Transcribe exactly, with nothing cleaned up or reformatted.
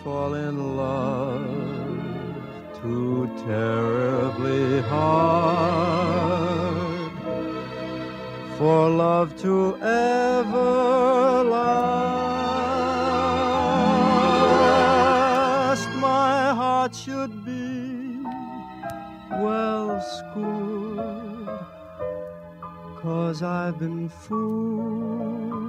fall in love too terribly hard for love to ever last. My heart should be well schooled, 'cause I've been fooled